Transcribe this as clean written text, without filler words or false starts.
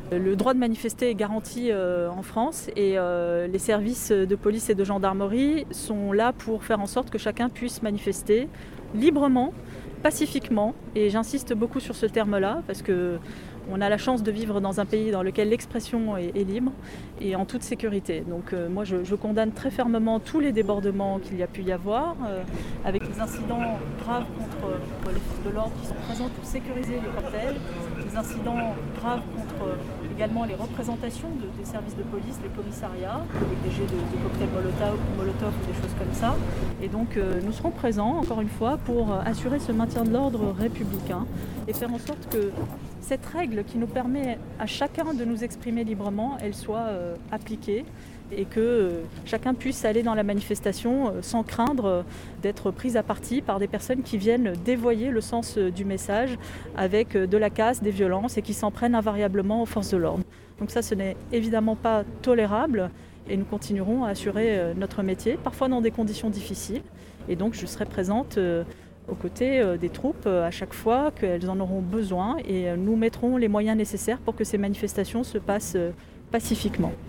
Le droit de manifester est garanti en France et les services de police et de gendarmerie sont là pour faire en sorte que chacun puisse manifester librement, pacifiquement. Et j'insiste beaucoup sur ce terme-là parce qu'on a la chance de vivre dans un pays dans lequel l'expression est libre et en toute sécurité. Donc moi je condamne très fermement tous les débordements qu'il y a pu y avoir, avec les incidents graves contre les forces de l'ordre qui sont présentes pour sécuriser les cortèges, les incidents graves contre également les représentations des services de police, les commissariats, avec des jets de cocktails Molotov ou des choses comme ça. Et donc nous serons présents, encore une fois, pour assurer ce maintien de l'ordre républicain et faire en sorte que cette règle qui nous permet à chacun de nous exprimer librement, elle soit appliquée et que chacun puisse aller dans la manifestation sans craindre d'être pris à partie par des personnes qui viennent dévoyer le sens du message avec de la casse, des violences et qui s'en prennent invariablement aux forces de l'ordre. Donc ça, ce n'est évidemment pas tolérable et nous continuerons à assurer notre métier, parfois dans des conditions difficiles. Et donc je serai présente aux côtés des troupes à chaque fois qu'elles en auront besoin et nous mettrons les moyens nécessaires pour que ces manifestations se passent pacifiquement.